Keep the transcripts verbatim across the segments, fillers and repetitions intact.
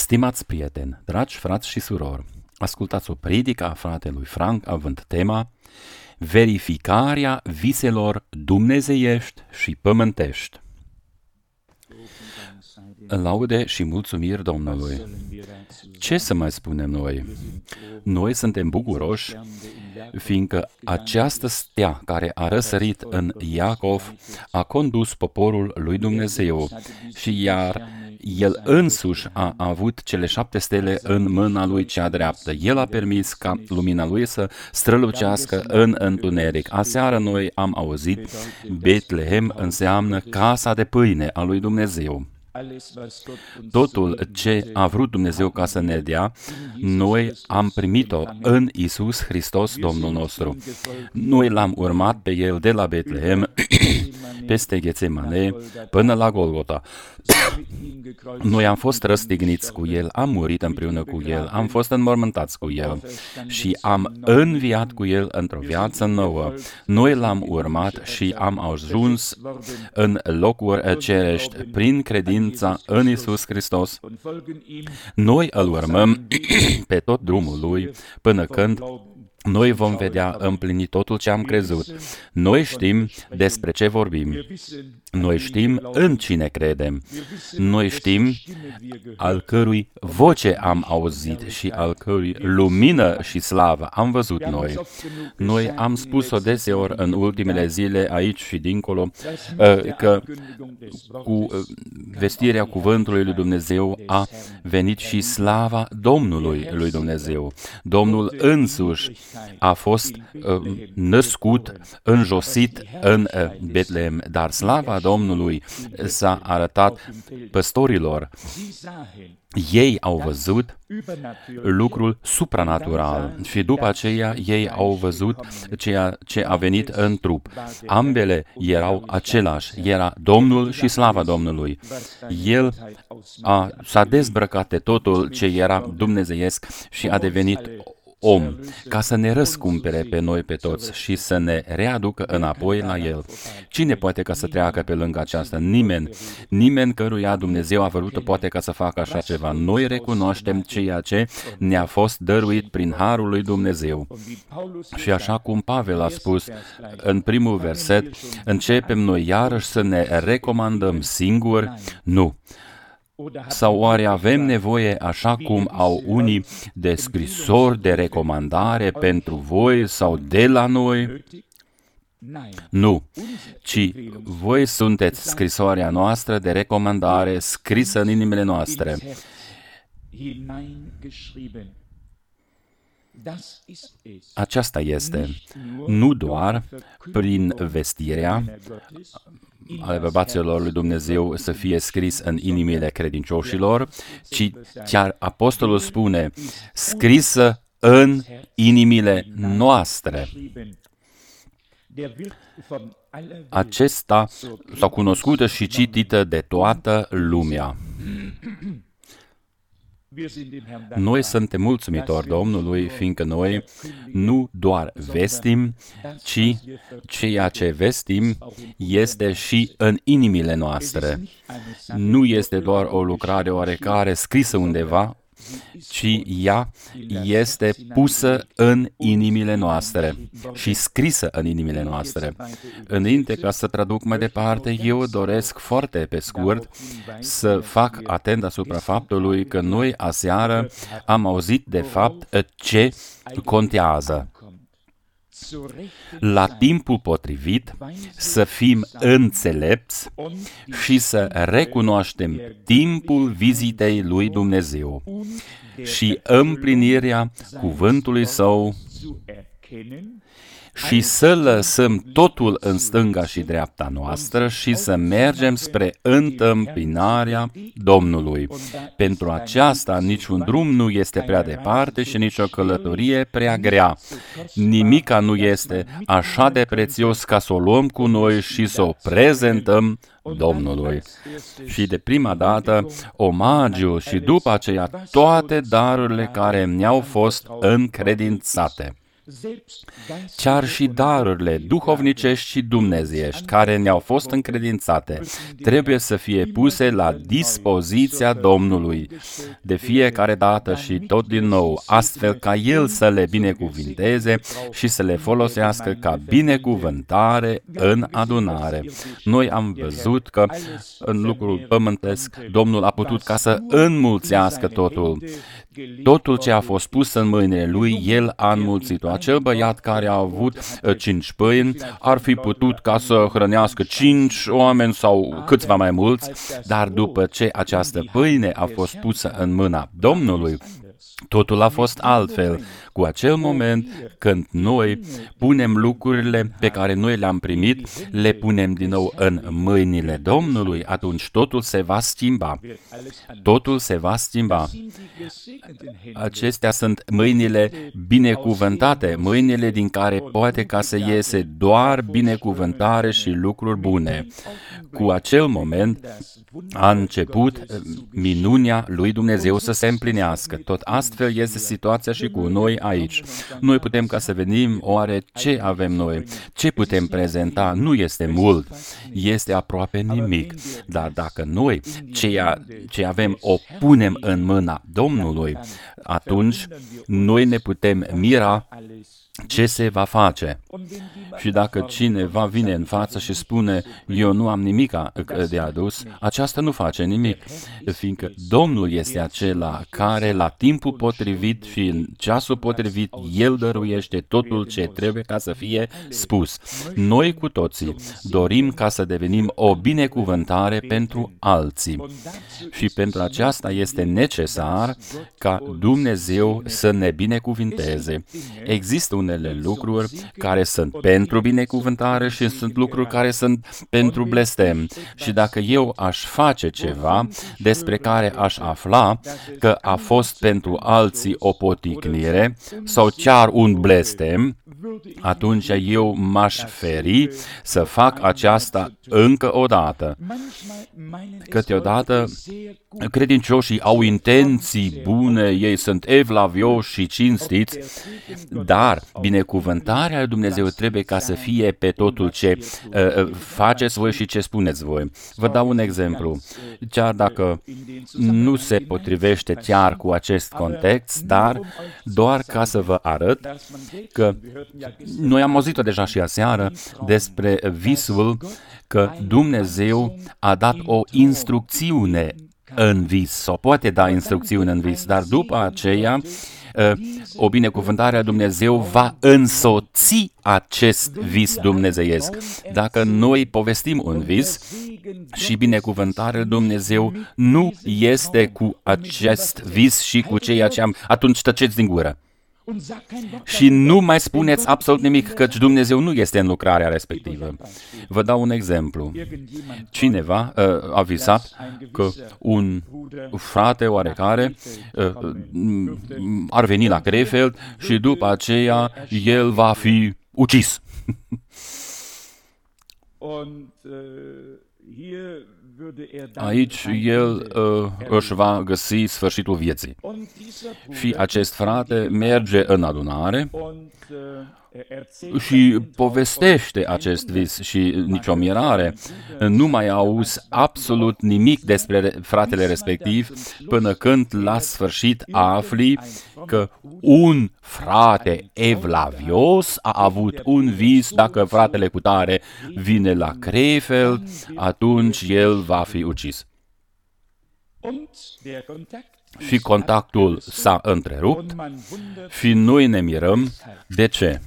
Stimați prieteni, dragi frați și surori, ascultați o predică a fratelui Frank având tema Verificarea viselor dumnezeiești și pământești. Laude și mulțumiri Domnului. Ce să mai spunem noi? Noi suntem bucuroși, fiindcă această stea care a răsărit în Iacov a condus poporul lui Dumnezeu și iar el însuși a avut cele șapte stele în mâna lui cea dreaptă. El a permis ca lumina lui să strălucească în întuneric. Aseară noi am auzit, Betlehem înseamnă casa de pâine a lui Dumnezeu. Totul ce a vrut Dumnezeu ca să ne dea, noi am primit-o în Iisus Hristos, Domnul nostru. Noi l-am urmat pe El de la Betlehem, peste Ghetsemane, până la Golgota. Noi am fost răstigniți cu El, am murit împreună cu El, am fost înmormântați cu El și am înviat cu El într-o viață nouă. Noi l-am urmat și am ajuns în locuri cerești prin credința în Iisus Hristos. Noi îl urmăm pe tot drumul Lui până când noi vom vedea împlinit totul ce am crezut. Noi știm despre ce vorbim. Noi știm în cine credem. Noi știm al cărui voce am auzit și al cărui lumină și slavă am văzut noi. Noi am spus-o deseori în ultimele zile aici și dincolo că cu vestirea cuvântului lui Dumnezeu a venit și slava Domnului lui Dumnezeu. Domnul însuși a fost uh, născut, înjosit în uh, Betlehem, dar slava Domnului s-a arătat păstorilor. Ei au văzut lucrul supranatural și după aceea ei au văzut ceea ce a venit în trup. Ambele erau același, era Domnul și slava Domnului. El a, s-a dezbrăcat de totul ce era dumnezeiesc și a devenit om, ca să ne răscumpere pe noi pe toți și să ne readucă înapoi la El. Cine poate ca să treacă pe lângă aceasta? Nimeni. Nimeni căruia Dumnezeu a vrut poate ca să facă așa ceva. Noi recunoaștem ceea ce ne-a fost dăruit prin harul lui Dumnezeu. Și așa cum Pavel a spus în primul verset, începem noi iarăși să ne recomandăm singuri? Nu. Sau oare avem nevoie, așa cum au unii, de scrisori de recomandare pentru voi sau de la noi? Nu, ci voi sunteți scrisoarea noastră de recomandare scrisă în inimile noastre. Aceasta este, nu doar prin vestirea ale bărbaților lui Dumnezeu să fie scris în inimile credincioșilor, ci chiar apostolul spune, scrisă în inimile noastre. Acesta s-a cunoscută și citită de toată lumea. Noi suntem mulțumitori Domnului, fiindcă noi nu doar vestim, ci ceea ce vestim este și în inimile noastre. Nu este doar o lucrare oarecare scrisă undeva, ci ea este pusă în inimile noastre și scrisă în inimile noastre. Înainte ca să traduc mai departe, eu doresc foarte pe scurt să fac atent asupra faptului că noi aseară am auzit de fapt ce contează. La timpul potrivit să fim înțelepți și să recunoaștem timpul vizitei lui Dumnezeu și împlinirea cuvântului Său și să lăsăm totul în stânga și dreapta noastră și să mergem spre întâmpinarea Domnului. Pentru aceasta niciun drum nu este prea departe și nicio călătorie prea grea. Nimica nu este așa de prețios ca să o luăm cu noi și să o prezentăm Domnului. Și de prima dată, omagiul și după aceea toate darurile care mi-au fost încredințate. Chiar și darurile duhovnicești și dumnezeiești care ne-au fost încredințate trebuie să fie puse la dispoziția Domnului de fiecare dată și tot din nou, astfel ca El să le binecuvinteze și să le folosească ca binecuvântare în adunare. Noi am văzut că în lucrul pământesc Domnul a putut ca să înmulțească totul. Totul ce a fost pus în mâinile lui, El a înmulțit-o. Acel băiat care a avut uh, cinci pâini ar fi putut ca să hrănească cinci oameni sau câțiva mai mulți, dar după ce această pâine a fost pusă în mâna Domnului, totul a fost altfel. Cu acel moment când noi punem lucrurile pe care noi le-am primit, le punem din nou în mâinile Domnului, atunci totul se va schimba. Totul se va schimba. Acestea sunt mâinile binecuvântate, mâinile din care poate ca să iese doar binecuvântare și lucruri bune. Cu acel moment a început minunea lui Dumnezeu să se împlinească. Tot astfel este situația și cu noi aici. Noi putem ca să venim, oare ce avem noi? Ce putem prezenta? Nu este mult, este aproape nimic. Dar dacă noi ce, ce avem o punem în mâna Domnului, atunci noi ne putem mira ce se va face. Și dacă cineva vine în față și spune, eu nu am nimic de adus, aceasta nu face nimic, fiindcă Domnul este acela care la timpul potrivit și în ceasul potrivit, El dăruiește totul ce trebuie ca să fie spus. Noi cu toții dorim ca să devenim o binecuvântare pentru alții. Și pentru aceasta este necesar ca Dumnezeu să ne binecuvinteze. Există unele lucruri care sunt pentru binecuvântare și sunt lucruri care sunt pentru blestem. Și dacă eu aș face ceva despre care aș afla că a fost pentru alții o poticnire sau chiar un blestem, atunci eu m-aș feri să fac aceasta încă o dată. Câteodată credincioșii au intenții bune, ei sunt evlavioși și cinstiți, dar binecuvântarea lui Dumnezeu trebuie ca să fie pe totul ce uh, faceți voi și ce spuneți voi. Vă dau un exemplu. Chiar dacă nu se potrivește chiar cu acest context, dar doar ca să vă arăt că noi am auzit-o deja și aseară despre visul că Dumnezeu a dat o instrucțiune în vis, sau poate da instrucțiune în vis, dar după aceea o binecuvântare a Dumnezeu va însoți acest vis dumnezeiesc. Dacă noi povestim un vis și binecuvântarea Dumnezeu nu este cu acest vis și cu ceea ce am, atunci tăceți din gură. Și nu mai spuneți absolut nimic, căci Dumnezeu nu este în lucrarea respectivă. Vă dau un exemplu. Cineva uh, a visat că un frate oarecare uh, ar veni la Krefeld și după aceea el va fi ucis. Aici el uh, își va găsi sfârșitul vieții. Și acest frate merge în adunare și povestește acest vis și nicio mirare. Nu mai auzi absolut nimic despre fratele respectiv până când la sfârșit afli că un frate evlavios a avut un vis, dacă fratele cutare vine la Krefeld, atunci el va fi ucis. Și contactul s-a întrerupt și noi ne mirăm. De ce?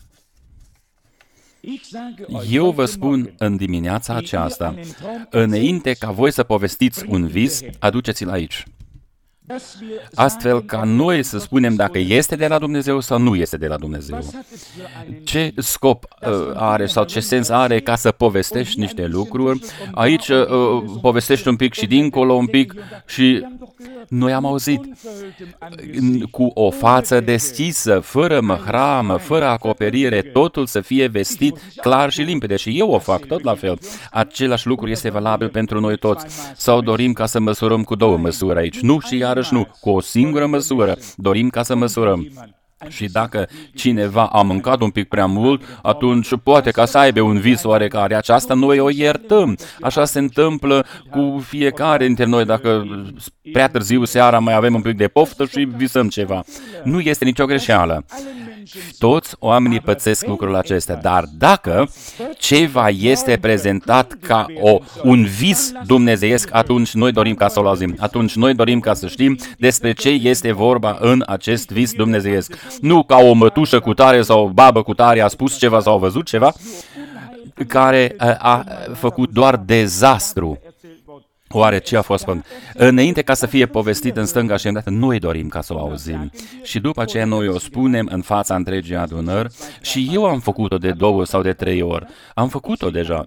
Eu vă spun în dimineața aceasta, înainte ca voi să povestiți un vis, aduceți-l aici. Astfel ca noi să spunem dacă este de la Dumnezeu sau nu este de la Dumnezeu. Ce scop uh, are sau ce sens are ca să povestești niște lucruri? Aici uh, povestești un pic și dincolo un pic și noi am auzit cu o față deschisă, fără măhramă, fără acoperire, totul să fie vestit clar și limpede. Și eu o fac tot la fel. Același lucru este valabil pentru noi toți. Sau dorim ca să măsurăm cu două măsuri aici? Nu și iarăși nu, cu o singură măsură. Dorim ca să măsurăm. Și dacă cineva a mâncat un pic prea mult, atunci poate ca să aibă un vis oarecare. Aceasta noi o iertăm. Așa se întâmplă cu fiecare dintre noi. Dacă prea târziu seara mai avem un pic de poftă și visăm ceva. Nu este nicio greșeală. Toți oamenii pățesc lucrul acesta, dar dacă ceva este prezentat ca o, un vis dumnezeiesc, atunci noi dorim ca să-l auzim. Atunci noi dorim ca să știm despre ce este vorba în acest vis dumnezeiesc. Nu ca o mătușă cu tare sau o babă cu tare a spus ceva sau a văzut ceva, care a, a făcut doar dezastru. Oare ce a fost făcut? Înainte ca să fie povestit în stânga și în dreapta, noi dorim ca să o auzim. Și după aceea noi o spunem în fața întregii adunări și eu am făcut-o de două sau de trei ori. Am făcut-o deja.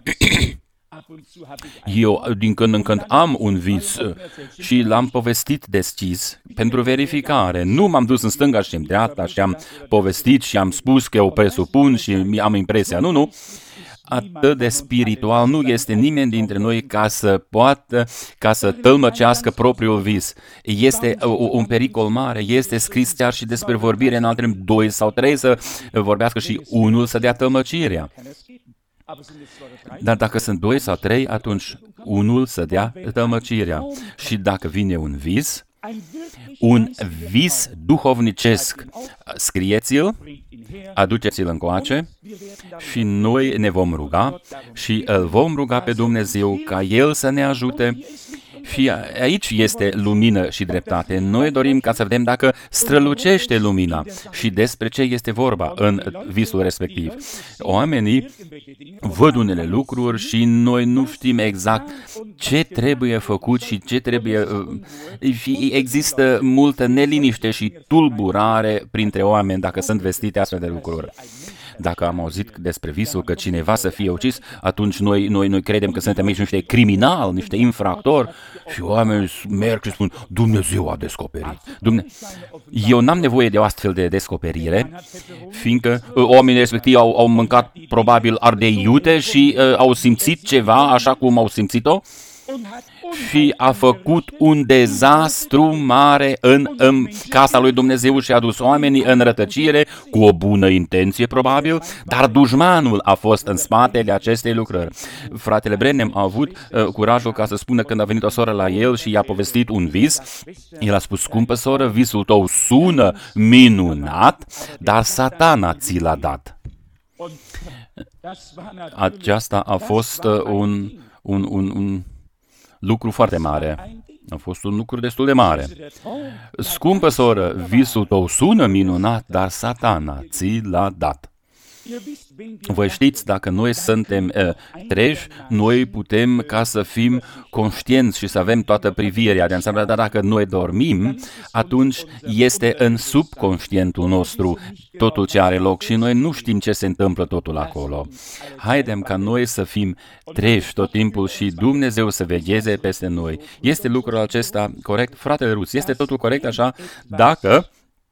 Eu din când în când am un vis și l-am povestit deschis pentru verificare. Nu m-am dus în stânga și în dreapta și am povestit și am spus că o presupun și am impresia. Nu, nu. Atât de spiritual nu este nimeni dintre noi ca să poată, ca să tălmăcească propriul vis. Este un pericol mare, este scris chiar și despre vorbire în altele, doi sau trei să vorbească și unul să dea tălmăcirea. Dar dacă sunt doi sau trei, atunci unul să dea tălmăcirea. Și dacă vine un vis, un vis duhovnicesc, scrieți-l, aduceți-l încoace și noi ne vom ruga și îl vom ruga pe Dumnezeu ca El să ne ajute. Și aici este lumină și dreptate. Noi dorim ca să vedem dacă strălucește lumina și despre ce este vorba în visul respectiv. Oamenii văd unele lucruri și noi nu știm exact ce trebuie făcut și ce trebuie... Și există multă neliniște și tulburare printre oameni dacă sunt vestite astfel de lucruri. Dacă am auzit despre visul că cineva să fie ucis, atunci noi, noi, noi credem că suntem aici niște criminali, niște infractori și oamenii merg și spun, Dumnezeu a descoperit. Dumne... Eu n-am nevoie de o astfel de descoperire, fiindcă uh, oamenii respectivi au, au mâncat probabil ardei iute și uh, au simțit ceva așa cum au simțit-o și a făcut un dezastru mare în, în casa lui Dumnezeu și a dus oamenii în rătăcire cu o bună intenție probabil, dar dușmanul a fost în spatele acestei lucrări. Fratele Branham a avut uh, curajul ca să spună când a venit o soră la el și i-a povestit un vis, el a spus, scumpă soră, visul tău sună minunat, dar Satana ți l-a dat. Aceasta a fost uh, un, un, un, un lucru foarte mare. A fost un lucru destul de mare. Scumpă soră, visul tău sună minunat, dar Satana ți l-a dat. Voi știți, dacă noi suntem uh, treji, noi putem ca să fim conștienți și să avem toată privirea de înseamnă, dar dacă noi dormim, atunci este în subconștientul nostru totul ce are loc și noi nu știm ce se întâmplă totul acolo. Haidem ca noi să fim treji tot timpul și Dumnezeu să vegheze peste noi. Este lucrul acesta corect? Fratele Rus, este totul corect așa dacă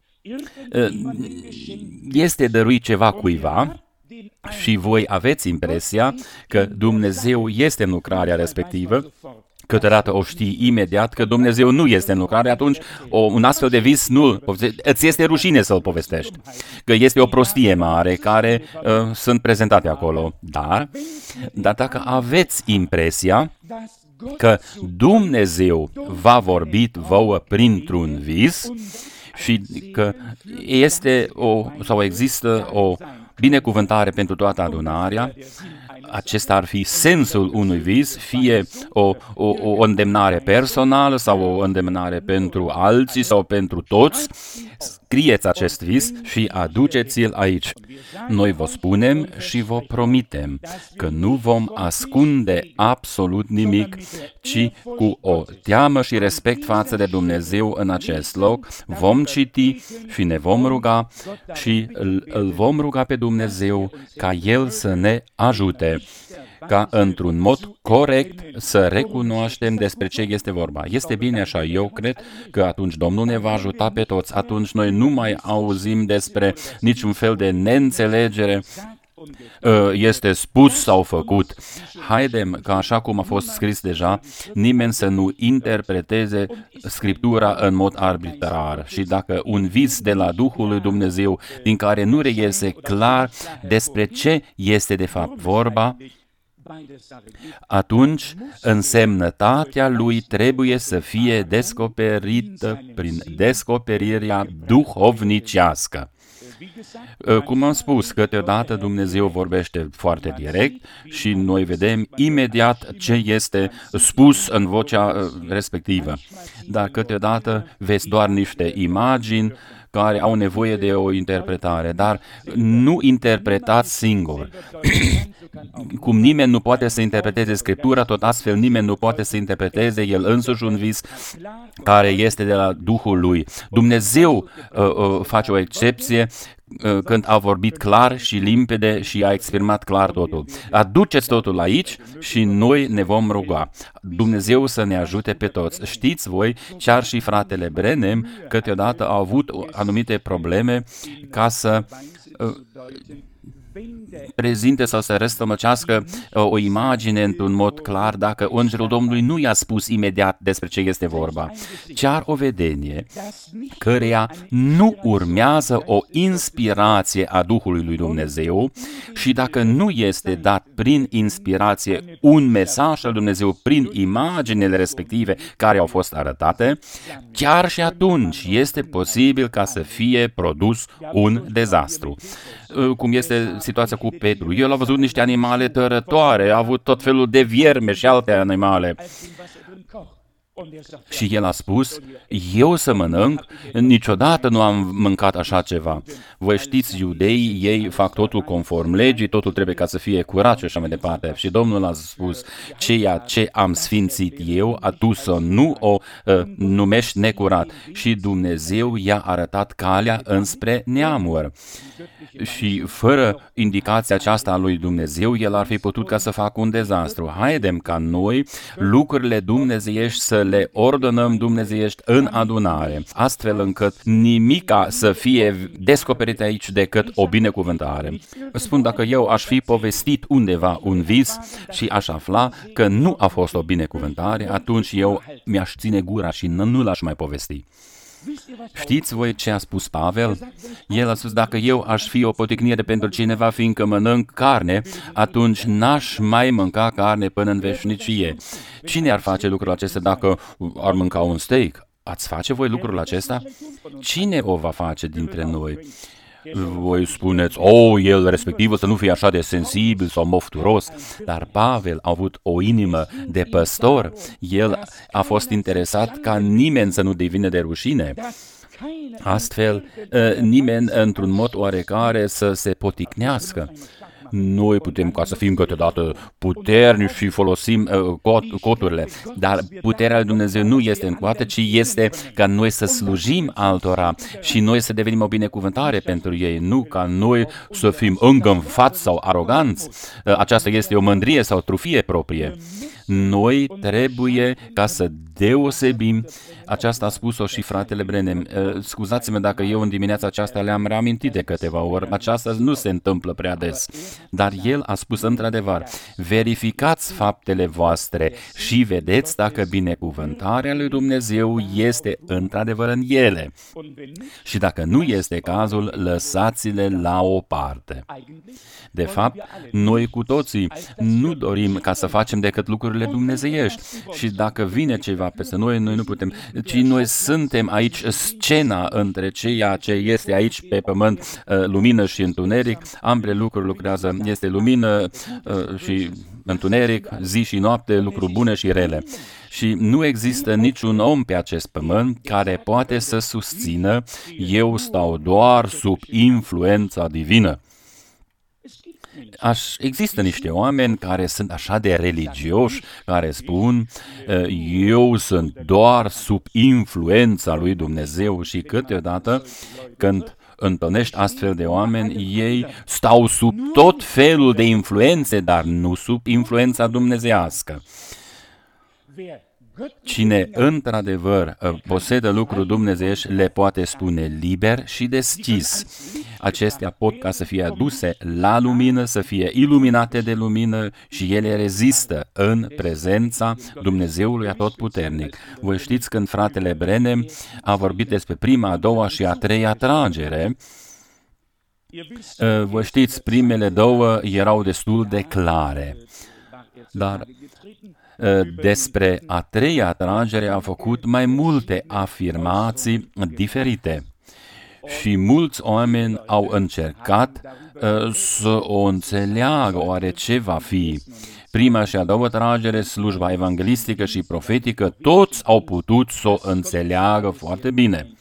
este dăruit ceva cuiva și voi aveți impresia că Dumnezeu este în lucrarea respectivă, câteodată o știi imediat că Dumnezeu nu este în lucrare, atunci o, un astfel de vis nu îți este rușine să-l povestești, că este o prostie mare care uh, sunt prezentate acolo. Dar, dar dacă aveți impresia că Dumnezeu v-a vorbit vouă printr-un vis, și că este o, sau există o binecuvântare pentru toată adunarea, acesta ar fi sensul unui vis, fie o, o, o îndemnare personală sau o îndemnare pentru alții sau pentru toți, scrieți acest vis și aduceți-l aici. Noi vă spunem și vă promitem că nu vom ascunde absolut nimic, ci cu o teamă și respect față de Dumnezeu în acest loc, vom citi și ne vom ruga și îl, îl vom ruga pe Dumnezeu ca El să ne ajute, ca într-un mod corect să recunoaștem despre ce este vorba. Este bine așa, eu cred că atunci Domnul ne va ajuta pe toți, atunci noi nu mai auzim despre niciun fel de neînțelegere este spus sau făcut. Haidem ca așa cum a fost scris deja, nimeni să nu interpreteze Scriptura în mod arbitrar. Și dacă un vis de la Duhul lui Dumnezeu, din care nu reiese clar despre ce este de fapt vorba, atunci însemnătatea lui trebuie să fie descoperită prin descoperirea duhovnicească. Cum am spus, câteodată Dumnezeu vorbește foarte direct și noi vedem imediat ce este spus în vocea respectivă. Dar câteodată vezi doar niște imagini care au nevoie de o interpretare, dar nu interpretați singur. Cum nimeni nu poate să interpreteze Scriptura, tot astfel nimeni nu poate să interpreteze el însuși un vis care este de la Duhul lui. Dumnezeu uh, uh, face o excepție când a vorbit clar și limpede și a exprimat clar totul. Aduceți totul aici și noi ne vom ruga. Dumnezeu să ne ajute pe toți. Știți voi, chiar și fratele Branham câteodată a avut anumite probleme ca să uh, prezinte sau să răstămăcească o imagine într-un mod clar dacă Îngerul Domnului nu i-a spus imediat despre ce este vorba. Chiar o vedenie căreia nu urmează o inspirație a Duhului lui Dumnezeu și dacă nu este dat prin inspirație un mesaj al Dumnezeu prin imaginele respective care au fost arătate, chiar și atunci este posibil ca să fie produs un dezastru. Cum este situația cu Petru. El a văzut niște animale tărătoare, a avut tot felul de vierme și alte animale. Și el a spus, eu să mănânc, niciodată nu am mâncat așa ceva. Voi știți, iudeii, ei fac totul conform legii, totul trebuie ca să fie curat și așa mai departe. Și Domnul a spus, ceea ce am sfințit eu, a tu să nu o uh, numești necurat. Și Dumnezeu i-a arătat calea înspre neamuri. Și fără indicația aceasta a lui Dumnezeu, el ar fi putut ca să facă un dezastru. Haidem ca noi lucrurile dumnezeiești să le ordonăm dumnezeiești în adunare, astfel încât nimica să fie descoperit aici decât o binecuvântare. Spun, dacă eu aș fi povestit undeva un vis și aș afla că nu a fost o binecuvântare, atunci eu mi-aș ține gura și nu l-aș mai povesti. Știți voi ce a spus Pavel? El a spus, dacă eu aș fi o poticnire pentru cineva, fiindcă mănânc carne, atunci n-aș mai mânca carne până în veșnicie. Cine ar face lucrul acesta dacă ar mânca un steak? Ați face voi lucrul acesta? Cine o va face dintre noi? Voi spuneți, oh, el respectiv să nu fie așa de sensibil sau mofturos, dar Pavel a avut o inimă de păstor, el a fost interesat ca nimeni să nu devină de rușine. Astfel, nimeni într-un mod oarecare să se poticnească. Noi putem ca să fim câteodată puternici și folosim uh, cot, coturile, dar puterea lui Dumnezeu nu este în coate, ci este ca noi să slujim altora și noi să devenim o binecuvântare pentru ei, nu ca noi să fim îngânfați sau aroganți. Uh, aceasta este o mândrie sau trufie proprie. Noi trebuie ca să deosebim, aceasta a spus-o și fratele Branham. Scuzați-mă dacă eu în dimineața aceasta le-am reamintit de câteva ori, aceasta nu se întâmplă prea des, dar el a spus într-adevăr, verificați faptele voastre și vedeți dacă binecuvântarea lui Dumnezeu este într-adevăr în ele. Și dacă nu este cazul, lăsați-le la o parte. De fapt, noi cu toții nu dorim ca să facem decât lucrurile dumnezeiești și dacă vine ceva peste noi, noi nu putem, ci noi suntem aici scena între ceea ce este aici pe pământ, lumină și întuneric, ambele lucruri lucrează, este lumină și întuneric, zi și noapte, lucruri bune și rele. Și nu există niciun om pe acest pământ care poate să susțină, eu stau doar sub influența divină. Aș, există niște oameni care sunt așa de religioși, care spun, eu sunt doar sub influența lui Dumnezeu și câteodată când întâlnești astfel de oameni, ei stau sub tot felul de influențe, dar nu sub influența dumnezeiască. Cine într-adevăr posedă lucruri dumnezeiești le poate spune liber și deschis. Acestea pot ca să fie aduse la lumină, să fie iluminate de lumină și ele rezistă în prezența Dumnezeului Atotputernic. Voi știți când fratele Branham a vorbit despre prima, a doua și a treia tragere. Voi știți, primele două erau destul de clare, dar despre a treia tragere a făcut mai multe afirmații diferite. Și mulți oameni au încercat uh, să o înțeleagă, oare ce va fi. Prima și a doua tragere, slujba evanghelistică și profetică, toți au putut să o înțeleagă foarte bine.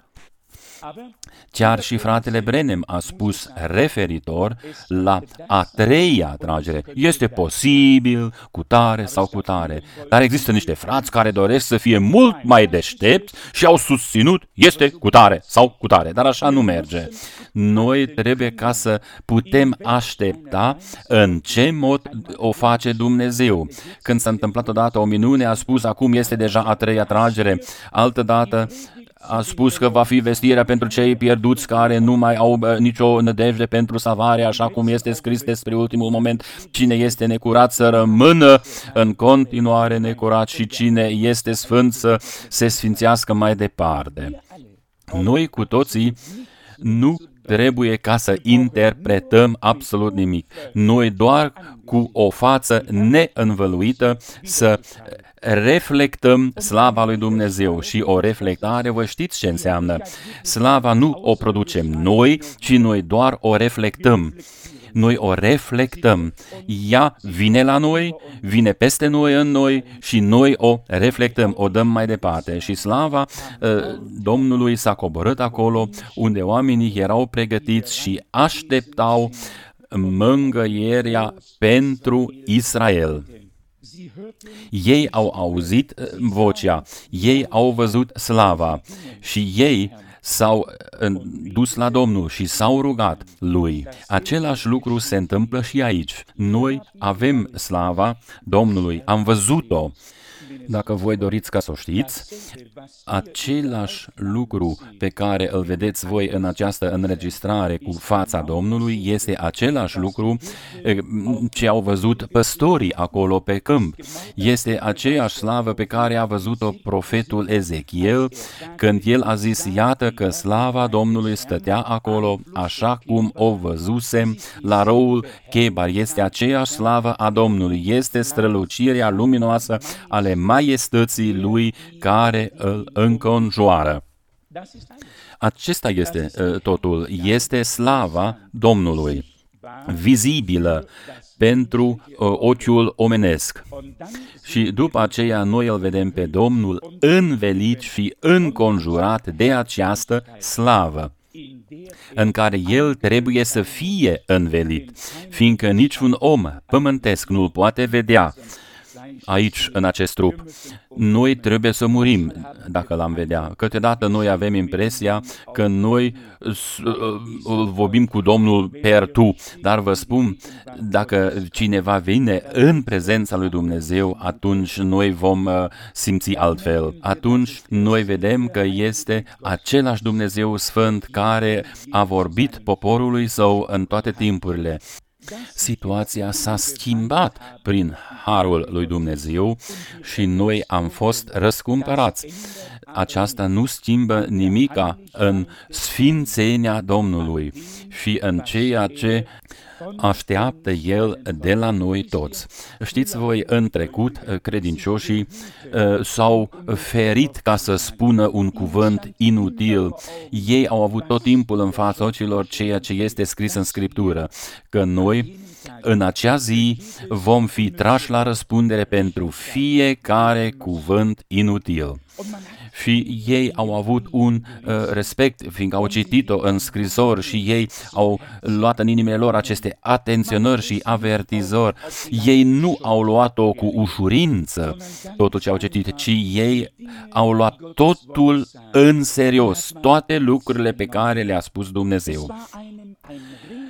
Chiar și fratele Branham a spus referitor la a treia tragere. Este posibil, cu tare sau cu tare. Dar există niște frați care doresc să fie mult mai deștepți și au susținut, este cu tare sau cu tare. Dar așa nu merge. Noi trebuie ca să putem aștepta în ce mod o face Dumnezeu. Când s-a întâmplat odată o minune, a spus, acum este deja a treia tragere. Altădată a spus că va fi vestirea pentru cei pierduți care nu mai au nicio nădejde pentru salvare, așa cum este scris despre ultimul moment. Cine este necurat să rămână în continuare necurat și cine este sfânt să se sfințească mai departe. Noi cu toții nu trebuie ca să interpretăm absolut nimic. Noi doar cu o față neînvăluită să reflectăm slava lui Dumnezeu. Și o reflectare, vă știți ce înseamnă. Slava nu o producem noi, ci noi doar o reflectăm. Noi o reflectăm. Ea vine la noi, vine peste noi în noi și noi o reflectăm, o dăm mai departe. Și slava uh, Domnului s-a coborât acolo unde oamenii erau pregătiți și așteptau mângâierea pentru Israel. Ei au auzit vocea, ei au văzut slava și ei s-au dus la Domnul și s-au rugat lui. Același lucru se întâmplă și aici. Noi avem slava Domnului, am văzut-o. Dacă voi doriți ca să o știți, același lucru pe care îl vedeți voi în această înregistrare cu fața Domnului este același lucru ce au văzut păstorii acolo pe câmp. Este aceeași slavă pe care a văzut-o profetul Ezechiel când el a zis, iată că slava Domnului stătea acolo așa cum o văzusem la roul Chebar. Este aceeași slavă a Domnului, este strălucirea luminoasă ale maiestății lui care îl înconjoară. Acesta este uh, totul, este slava Domnului, vizibilă pentru uh, ochiul omenesc. Și după aceea noi îl vedem pe Domnul învelit și înconjurat de această slavă, în care el trebuie să fie învelit, fiindcă niciun om pământesc nu-l poate vedea aici, în acest trup. Noi trebuie să murim dacă l-am vedea. Câteodată noi avem impresia că noi vorbim cu Domnul per tu, dar vă spun, dacă cineva vine în prezența lui Dumnezeu, atunci noi vom simți altfel. Atunci noi vedem că este același Dumnezeu Sfânt care a vorbit poporului său în toate timpurile. Situația s-a schimbat prin harul lui Dumnezeu și noi am fost răscumpărați. Aceasta nu schimbă nimica în sfințenia Domnului și în ceea ce așteaptă El de la noi toți. Știți voi, în trecut, credincioșii uh, s-au ferit ca să spună un cuvânt inutil. Ei au avut tot timpul în fața ochilor ceea ce este scris în Scriptură, că noi în acea zi vom fi trași la răspundere pentru fiecare cuvânt inutil. Și ei au avut un uh, respect, fiindcă au citit-o în scrisori și ei au luat în inimile lor aceste atenționări și avertizori. Ei nu au luat-o cu ușurință, totul ce au citit, ci ei au luat totul în serios, toate lucrurile pe care le-a spus Dumnezeu.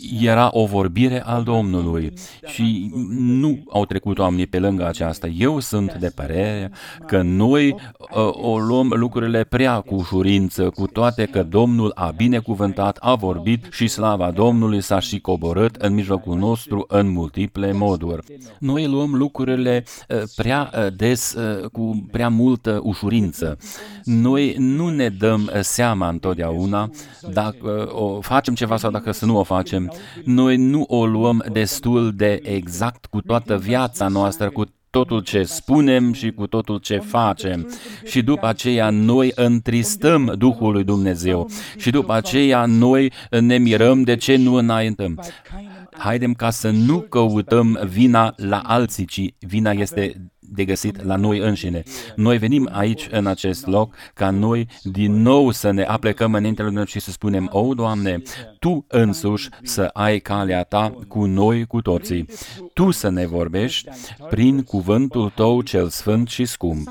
era o vorbire al Domnului și nu au trecut oamenii pe lângă aceasta. Eu sunt de părere că noi uh, o luăm lucrurile prea cu ușurință, cu toate că Domnul a binecuvântat, a vorbit și slava Domnului s-a și coborât în mijlocul nostru în multiple moduri. Noi luăm lucrurile uh, prea uh, des, uh, cu prea multă ușurință. Noi nu ne dăm seama întotdeauna dacă o facem ceva sau dacă să nu o facem. Noi nu o luăm destul de exact cu toată viața noastră, cu totul ce spunem și cu totul ce facem. Și după aceea noi întristăm Duhul lui Dumnezeu și după aceea noi ne mirăm de ce nu înaintăm. Haidem ca să nu căutăm vina la alții, ci vina este de găsit la noi înșine. Noi venim aici, în acest loc, ca noi din nou să ne aplecăm înaintea lui Dumnezeu și să spunem: O, Doamne, Tu însuși să ai calea Ta cu noi, cu toții. Tu să ne vorbești prin cuvântul Tău cel sfânt și scump.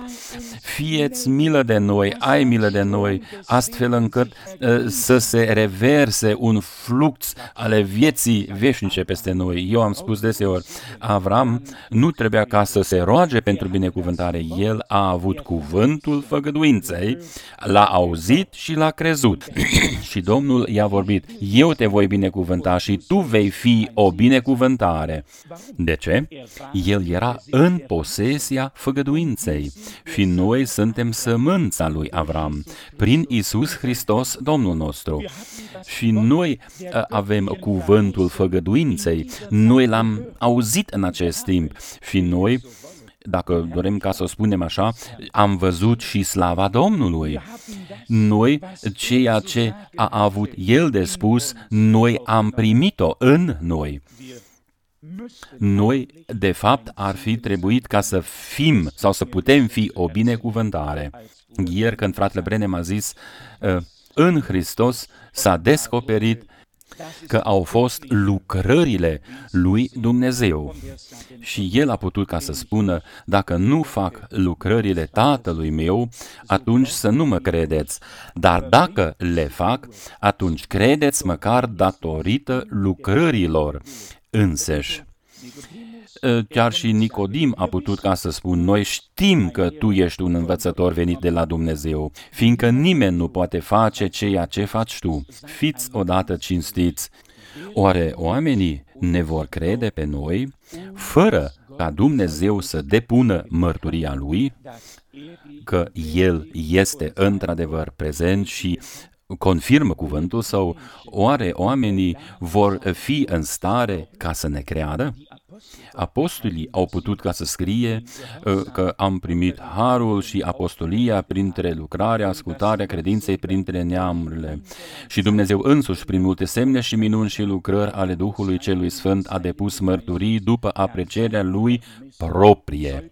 Fie-ți milă de noi, ai milă de noi, astfel încât uh, să se reverse un flux ale vieții veșnice peste noi. Eu am spus deseori, Avram nu trebuia ca să se roage pentru binecuvântare. El a avut cuvântul făgăduinței, l-a auzit și l-a crezut. Și Domnul i-a vorbit: eu te voi binecuvânta și tu vei fi o binecuvântare. De ce? El era în posesia făgăduinței și noi suntem sămânța lui Avram, prin Iisus Hristos, Domnul nostru. Și noi avem cuvântul făgăduinței, noi l-am auzit în acest timp și noi, dacă dorim ca să o spunem așa, am văzut și slava Domnului. Noi, ceea ce a avut El de spus, noi am primit-o în noi. Noi, de fapt, ar fi trebuit ca să fim sau să putem fi o binecuvântare. Ieri, când fratele Brenem a zis, în Hristos s-a descoperit că au fost lucrările lui Dumnezeu. Și el a putut ca să spună: dacă nu fac lucrările Tatălui meu, atunci să nu mă credeți. Dar dacă le fac, atunci credeți măcar datorită lucrărilor înseși. Chiar și Nicodim a putut ca să spun: noi știm că tu ești un învățător venit de la Dumnezeu, fiindcă nimeni nu poate face ceea ce faci tu. Fiți odată cinstiți. Oare oamenii ne vor crede pe noi fără ca Dumnezeu să depună mărturia Lui că El este într-adevăr prezent și confirmă cuvântul Său? Oare oamenii vor fi în stare ca să ne creadă? Apostolii au putut ca să scrie uh, că am primit harul și apostolia printre lucrarea, ascultarea credinței printre neamurile. Și Dumnezeu însuși, prin multe semne și minuni și lucrări ale Duhului Celui Sfânt, a depus mărturii după aprecierea Lui proprie.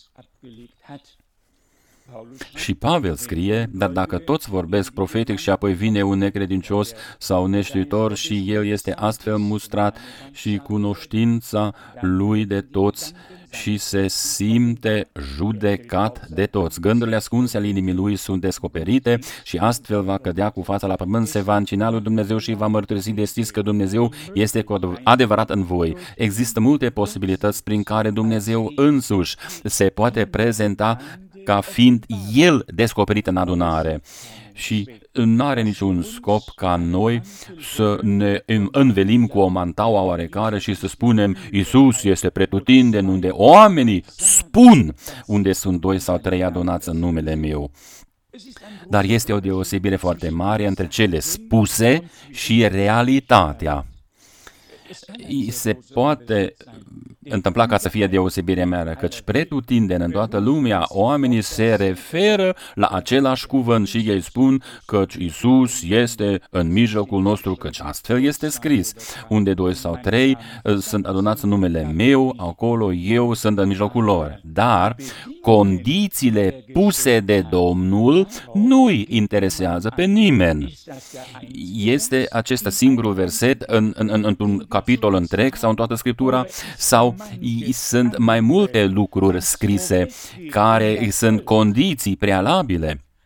Și Pavel scrie: dar dacă toți vorbesc profetic și apoi vine un necredincios sau neștiutor și el este astfel mustrat și cunoștința lui de toți și se simte judecat de toți. Gândurile ascunse ale inimii lui sunt descoperite și astfel va cădea cu fața la pământ, se va încina lui Dumnezeu și va mărturisi deschis că Dumnezeu este cu adevărat în voi. Există multe posibilități prin care Dumnezeu însuși se poate prezenta ca fiind El descoperit în adunare. Și nu are niciun scop ca noi să ne învelim cu o mantaua oarecare și să spunem: Iisus este pretutindeni, unde oamenii spun unde sunt doi sau trei adunați în numele meu. Dar este o deosebire foarte mare între cele spuse și realitatea. Se poate întâmpla ca să fie deosebirea mea, căci pretutindeni în toată lumea oamenii se referă la același cuvânt și ei spun căci Iisus este în mijlocul nostru, căci astfel este scris. Unde doi sau trei sunt adunați în numele meu, acolo eu sunt în mijlocul lor. Dar condițiile puse de Domnul nu-i interesează pe nimeni. Este acesta singurul verset în, în, în, într-un capitol întreg sau în toată Scriptura? Sau sunt mai multe lucruri scrise care sunt condiții prealabile?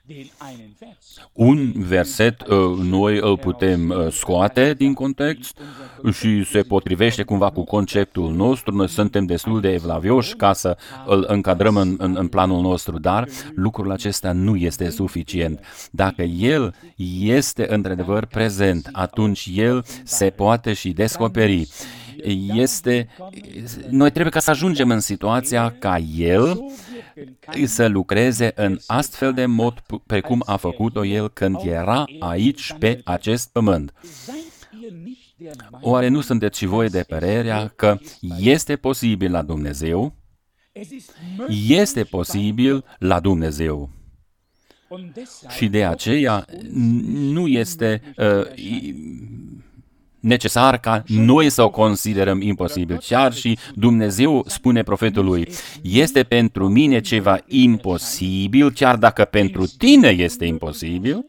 Un verset noi îl putem scoate din context și se potrivește cumva cu conceptul nostru. Noi suntem destul de evlavioși ca să îl încadrăm în, în, în planul nostru, dar lucrul acesta nu este suficient. Dacă el este într-adevăr prezent, atunci el se poate și descoperi. Este, noi trebuie ca să ajungem în situația ca el să lucreze în astfel de mod precum a făcut-o el când era aici pe acest pământ. Oare nu sunteți și voi de părerea că este posibil la Dumnezeu? Este posibil la Dumnezeu. Și de aceea nu este uh, necesar ca noi să o considerăm imposibil. Chiar și Dumnezeu spune profetului, este pentru mine ceva imposibil, chiar dacă pentru tine este imposibil.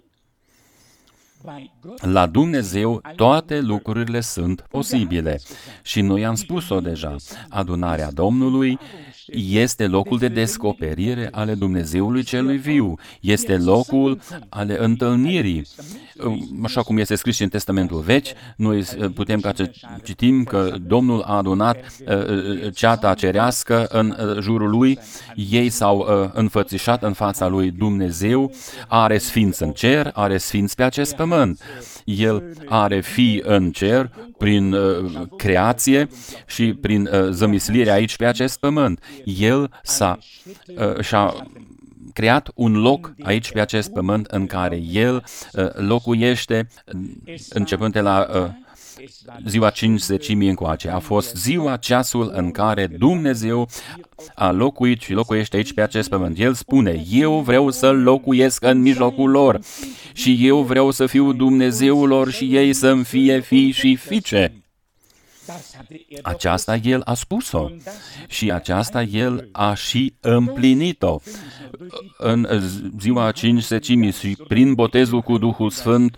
La Dumnezeu toate lucrurile sunt posibile. Și noi am spus-o deja, adunarea Domnului este locul de descoperire ale Dumnezeului celui viu. Este locul ale întâlnirii. Așa cum este scris și în Testamentul Vechi, noi putem ca să citim că Domnul a adunat ceata cerească în jurul lui, ei s-au înfățișat în fața lui. Dumnezeu are sfinți în cer, are sfinți pe acest pământ. El are fii în cer prin uh, creație și prin uh, zămislirea aici pe acest pământ. El s-a, uh, și-a creat un loc aici pe acest pământ în care El uh, locuiește începând de la uh, ziua cincizecimii încoace. A fost ziua, ceasul în care Dumnezeu a locuit și locuiește aici pe acest pământ. El spune, eu vreau să locuiesc în mijlocul lor și eu vreau să fiu Dumnezeul lor și ei să-mi fie fii și fiice. Aceasta El a spus-o și aceasta El a și împlinit-o. În ziua cincizecimii și prin botezul cu Duhul Sfânt,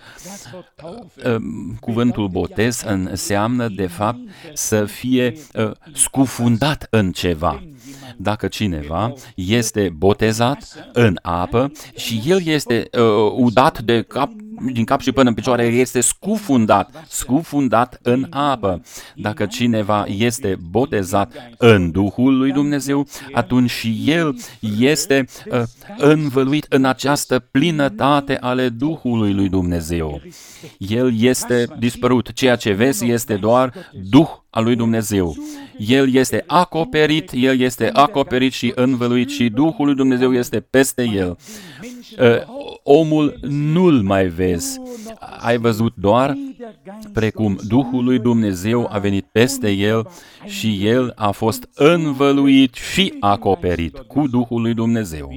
cuvântul botez înseamnă de fapt să fie scufundat în ceva. Dacă cineva este botezat în apă și el este uh, udat de cap, din cap și până în picioare, este scufundat, scufundat în apă. Dacă cineva este botezat în Duhul lui Dumnezeu, atunci și el este uh, învăluit în această plinătate ale Duhului lui Dumnezeu. El este dispărut. Ceea ce vezi este doar Duh al lui Dumnezeu. El este acoperit, el este acoperit și învăluit și Duhul lui Dumnezeu este peste el. Omul nu-l mai vezi. Ai văzut doar precum Duhul lui Dumnezeu a venit peste el și el a fost învăluit și acoperit cu Duhul lui Dumnezeu.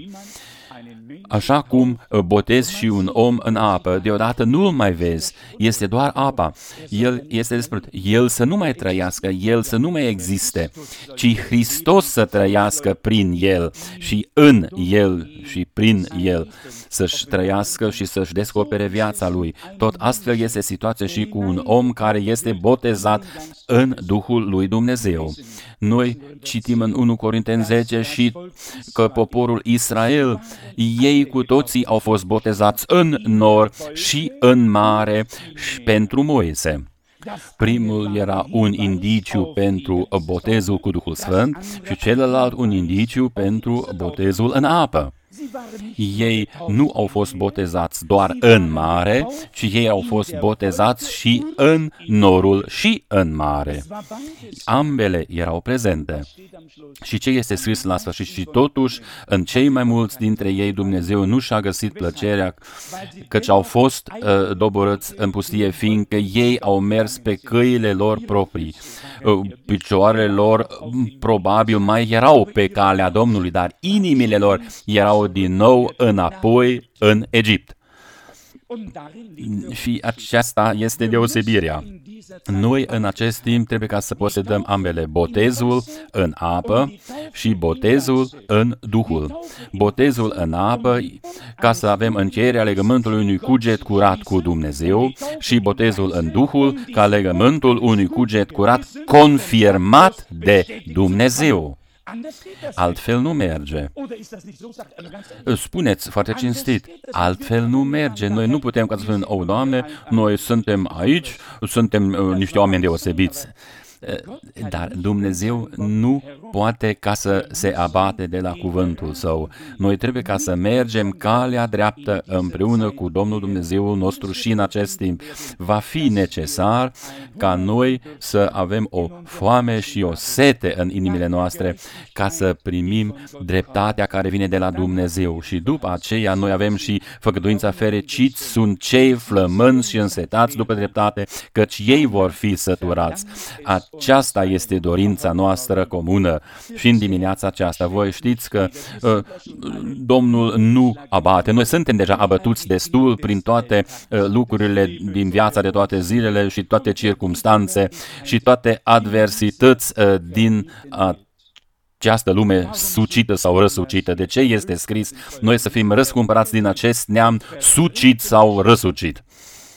Așa cum botezi și un om în apă, deodată nu-l mai vezi, este doar apa. El este desprut. El să nu mai trăiască, el să nu mai existe, ci Hristos să trăiască prin el și în el și prin el, să-și trăiască și să-și descopere viața lui. Tot astfel este situația și cu un om care este botezat în Duhul lui Dumnezeu. Noi citim în unu Corinteni zece și că poporul Israel, ei cu toții au fost botezați în nor și în mare și pentru Moise. Primul era un indiciu pentru botezul cu Duhul Sfânt și celălalt un indiciu pentru botezul în apă. Ei nu au fost botezați doar în mare, ci ei au fost botezați și în norul și în mare. Ambele erau prezente. Și ce este scris la sfârșit? Și totuși, în cei mai mulți dintre ei, Dumnezeu nu și-a găsit plăcerea, căci au fost uh, doborâți în pustie, fiindcă ei au mers pe căile lor proprii. Uh, picioarele lor probabil mai erau pe calea Domnului, dar inimile lor erau din nou înapoi în Egipt. Și aceasta este deosebirea. Noi în acest timp trebuie ca să posedăm ambele, botezul în apă și botezul în Duhul. Botezul în apă ca să avem încheierea legământului unui cuget curat cu Dumnezeu și botezul în Duhul ca legământul unui cuget curat confirmat de Dumnezeu. Altfel nu merge. Spuneți foarte cinstit, altfel nu merge. Noi nu putem ca să spunem, o, Doamne, noi suntem aici, suntem uh, niște oameni deosebiți. Dar Dumnezeu nu poate ca să se abate de la cuvântul Său. Noi trebuie ca să mergem calea dreaptă împreună cu Domnul Dumnezeul nostru și în acest timp. Va fi necesar ca noi să avem o foame și o sete în inimile noastre ca să primim dreptatea care vine de la Dumnezeu. Și după aceea noi avem și făgăduința: fericiți sunt cei flămânzi și însetați după dreptate, căci ei vor fi săturați. Aceasta este dorința noastră comună și în dimineața aceasta. Voi știți că uh, Domnul nu abate. Noi suntem deja abătuți destul prin toate uh, lucrurile din viața de toate zilele și toate circumstanțe și toate adversități uh, din uh, această lume sucită sau răsucită. De ce este scris noi să fim răscumpărați din acest neam sucit sau răsucit?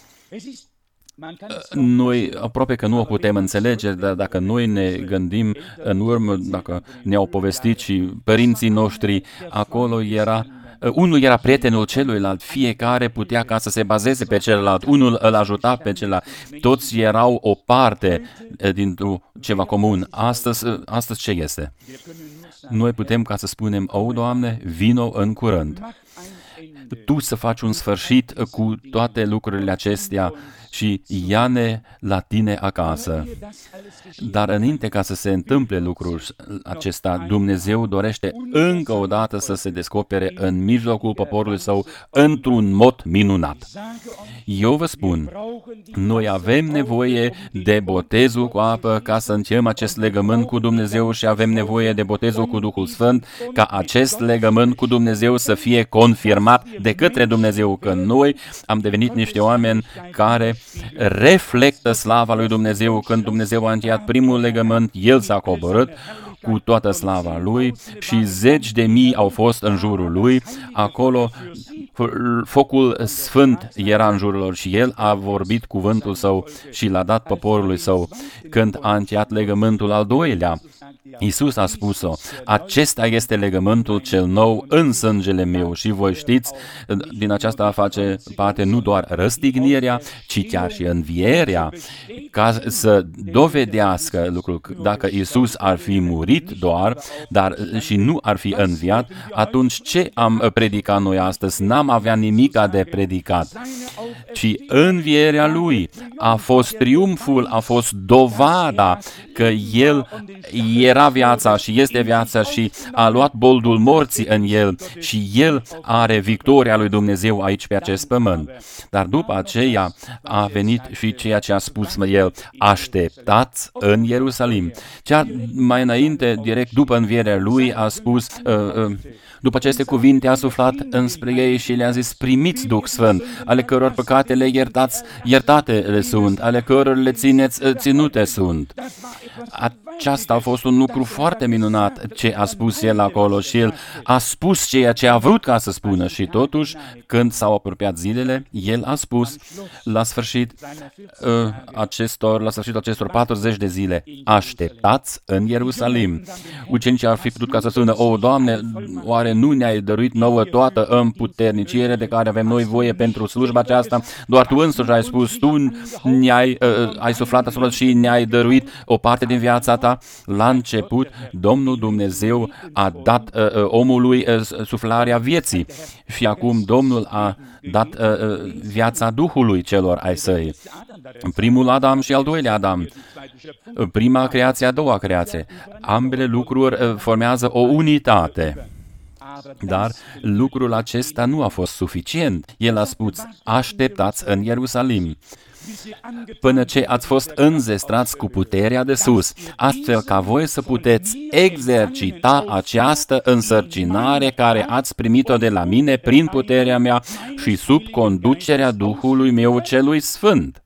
Noi aproape că nu o putem înțelege, dar dacă noi ne gândim în urmă, dacă ne-au povestit și părinții noștri, acolo era, unul era prietenul celuilalt, fiecare putea ca să se bazeze pe celălalt, unul îl ajuta pe celălalt, toți erau o parte dintr-un ceva comun. Astăzi, astăzi ce este? Noi putem ca să spunem, o, Doamne, vino în curând. Tu să faci un sfârșit cu toate lucrurile acestea și ia-ne la tine acasă. Dar înainte ca să se întâmple lucrul acesta, Dumnezeu dorește încă o dată să se descopere în mijlocul poporului Său într-un mod minunat. Eu vă spun, noi avem nevoie de botezul cu apă ca să încheiem acest legământ cu Dumnezeu și avem nevoie de botezul cu Duhul Sfânt ca acest legământ cu Dumnezeu să fie confirmat de către Dumnezeu, că noi am devenit niște oameni care reflectă slava lui Dumnezeu. Când Dumnezeu a încheiat primul legământ, El s-a coborât cu toată slava Lui și zeci de mii au fost în jurul Lui. Acolo focul sfânt era în jurul lor și El a vorbit cuvântul Său și l-a dat poporului Său. Când a încheiat legământul al doilea, Iisus a spus-o, acesta este legământul cel nou în sângele meu și voi știți, din aceasta face parte nu doar răstignirea, ci chiar și învierea, ca să dovedească lucrul. Dacă Iisus ar fi murit doar, dar și nu ar fi înviat, atunci ce am predicat noi astăzi? N-am avea nimica de predicat, ci învierea Lui a fost triumful, a fost dovada că El era viața și este viața și a luat boldul morții în El și El are victoria lui Dumnezeu aici pe acest pământ. Dar după aceea a venit și ceea ce a spus El, așteptați în Ierusalim. Cea mai înainte, direct după învierea Lui, a spus, uh, uh, după aceste cuvinte a suflat înspre ei și le-a zis, primiți Duh Sfânt, ale căror păcatele iertați, iertate le sunt, ale căror le țineți, ținute sunt. Aceasta a fost un lucru foarte minunat ce a spus El acolo și El a spus ceea ce a vrut ca să spună și totuși, când s-au apropiat zilele, El a spus la sfârșit uh, acestor, la sfârșitul acestor patruzeci de zile, așteptați în Ierusalim. Ucenicii ar fi putut ca să spună, o, Doamne, oare nu ne-ai dăruit nouă toată împuterniciere de care avem noi voie pentru slujba aceasta? Doar Tu însuși ai spus, Tu ne-ai uh, ai suflat asupra și ne-ai dăruit o parte din viața Ta. La început, Domnul Dumnezeu a dat uh, omului uh, suflarea vieții și acum Domnul a dat uh, viața Duhului celor ai Săi. Primul Adam și al doilea Adam. Prima creație, a doua creație. Ambele lucruri uh, formează o unitate. Dar lucrul acesta nu a fost suficient. El a spus, așteptați în Ierusalim, până ce ați fost înzestrați cu puterea de sus, astfel ca voi să puteți exercita această însărcinare care ați primit-o de la mine prin puterea mea și sub conducerea Duhului meu celui Sfânt.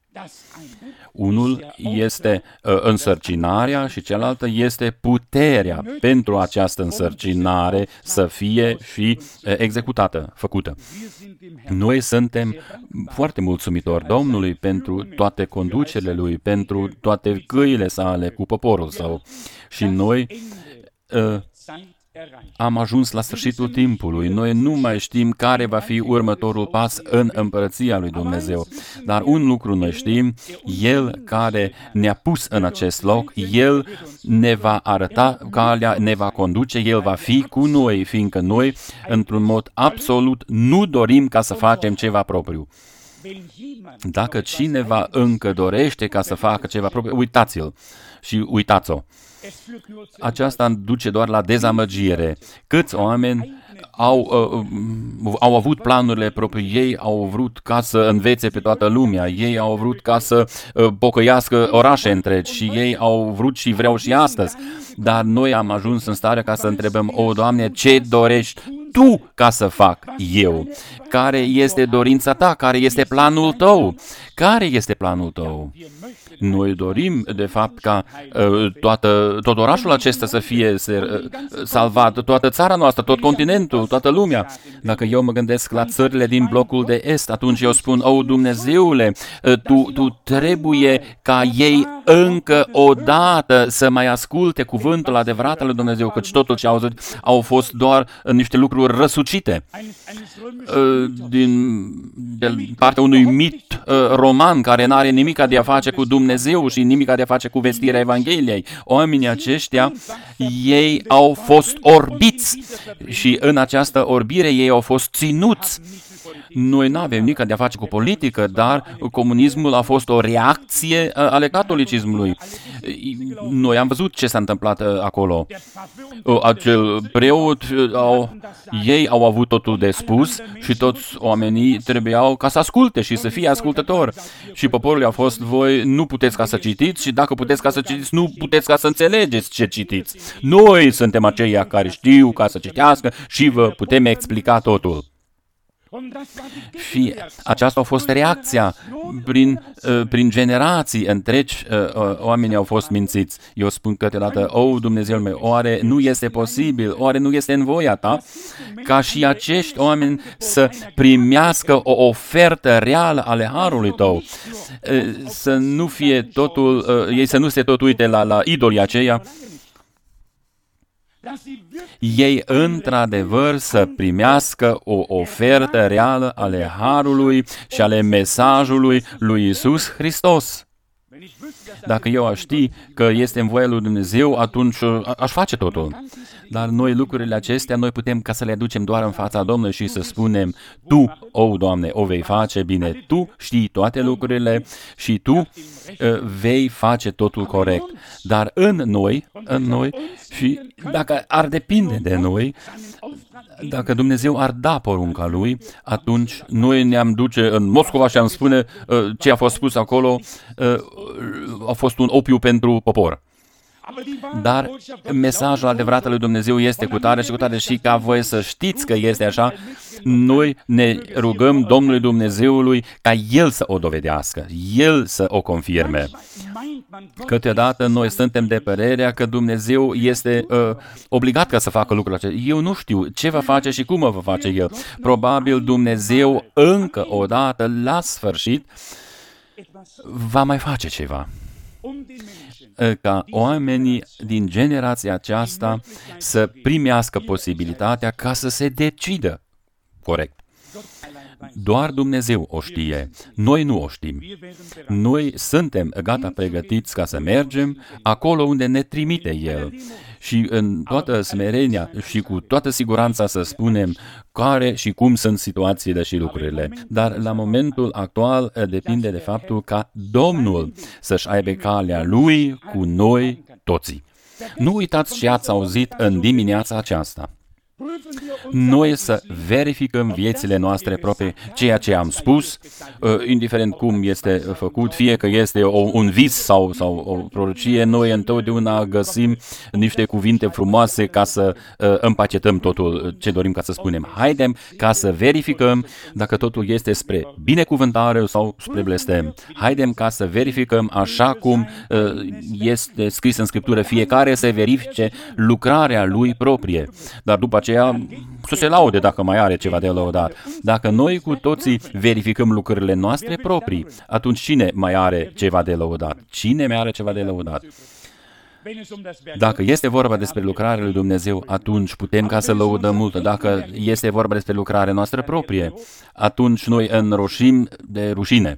Unul este uh, însărcinarea și cealaltă este puterea pentru această însărcinare să fie și uh, executată, făcută. Noi suntem foarte mulțumitori Domnului pentru toate conducerile Lui, pentru toate căile sale cu poporul Său și noi uh, Am ajuns la sfârșitul timpului. Noi nu mai știm care va fi următorul pas în împărăția lui Dumnezeu. Dar un lucru noi știm, El care ne-a pus în acest loc, El ne va arăta calea, ne va conduce, El va fi cu noi, fiindcă noi, într-un mod absolut, nu dorim ca să facem ceva propriu. Dacă cineva încă dorește ca să facă ceva propriu, uitați-l și uitați-o. Aceasta duce doar la dezamăgire. Câți oameni au, uh, au avut planurile proprii, ei au vrut ca să învețe pe toată lumea, ei au vrut ca să uh, pocăiască orașe întregi și ei au vrut și vreau și astăzi. Dar noi am ajuns în stare ca să întrebăm, o, Doamne, ce dorești Tu ca să fac eu? Care este dorința Ta? Care este planul Tău? Care este planul Tău? Noi dorim, de fapt, ca uh, toată, tot orașul acesta să fie uh, salvat, toată țara noastră, tot continentul, toată lumea. Dacă eu mă gândesc la țările din blocul de est, atunci eu spun, o, Dumnezeule, uh, tu, tu trebuie ca ei încă o dată să mai asculte cuvântul adevărat al lui Dumnezeu, căci totul ce au auzit au fost doar uh, niște lucruri răsucite uh, din de partea unui mit uh, roman care nu are nimic de a face cu Dumnezeu și nimic de a face cu vestirea Evangheliei. Oamenii aceștia, ei au fost orbiți și în această orbire ei au fost ținuți. Noi nu avem nimic de a face cu politică, dar comunismul a fost o reacție ale catolicismului. Noi am văzut ce s-a întâmplat acolo. Acel preot, au, ei au avut totul de spus și toți oamenii trebuiau ca să asculte și să fie ascultători. Și poporul a fost, voi nu puteți ca să citiți și dacă puteți ca să citiți, nu puteți ca să înțelegeți ce citiți. Noi suntem aceia care știu ca să citească și vă putem explica totul. Și aceasta a fost reacția. Prin, uh, prin generații întregi, uh, oamenii au fost mințiți. Eu spun câteodată, o, Dumnezeul meu, oare nu este posibil, oare nu este în voia Ta ca și acești oameni să primească o ofertă reală ale harului Tău, uh, să nu fie totul, uh, ei să nu se tot uite la, la idolii aceia, ei într-adevăr să primească o ofertă reală ale harului și ale mesajului lui Iisus Hristos. Dacă eu aș ști că este în voia lui Dumnezeu, atunci aș face totul. Dar noi lucrurile acestea, noi putem ca să le aducem doar în fața Domnului și să spunem, Tu, o, Doamne, o vei face bine, Tu știi toate lucrurile și Tu uh, vei face totul corect. Dar în noi, în noi, și dacă ar depinde de noi, dacă Dumnezeu ar da porunca Lui, atunci noi ne-am duce în Moscova și am spune uh, ce a fost spus acolo uh, a fost un opiu pentru popor. Dar mesajul adevărat al lui Dumnezeu este cu tare și cu tare și ca voi să știți că este așa, noi ne rugăm Domnului Dumnezeului ca El să o dovedească, El să o confirme. Câteodată noi suntem de părerea că Dumnezeu este uh, obligat ca să facă lucrul acesta. Eu nu știu ce va face și cum va face El. Probabil Dumnezeu încă o dată, la sfârșit, va mai face ceva. Ca oamenii din generația aceasta să primească posibilitatea ca să se decidă corect. Doar Dumnezeu o știe. Noi nu o știm. Noi suntem gata pregătiți ca să mergem acolo unde ne trimite El. Și în toată smerenia și cu toată siguranța să spunem care și cum sunt situațiile și lucrurile. Dar la momentul actual depinde de faptul ca Domnul să-și aibă calea Lui cu noi toții. Nu uitați ce ați auzit în dimineața aceasta. Noi să verificăm viețile noastre proprii, ceea ce am spus, indiferent cum este făcut, fie că este o, un vis sau, sau o prorocie, noi întotdeauna găsim niște cuvinte frumoase ca să uh, împacetăm totul ce dorim ca să spunem. Haidem ca să verificăm dacă totul este spre binecuvântare sau spre blestem. Haidem ca să verificăm așa cum uh, este scris în Scriptură, fiecare să verifice lucrarea lui proprie. Dar după aceea să se laude dacă mai are ceva de lăudat. Dacă noi cu toții verificăm lucrurile noastre proprii, atunci cine mai are ceva de lăudat? Cine mai are ceva de lăudat? Dacă este vorba despre lucrarea lui Dumnezeu, atunci putem ca să lăudăm mult. Dacă este vorba despre lucrarea noastră proprie, atunci noi înroșim de rușine.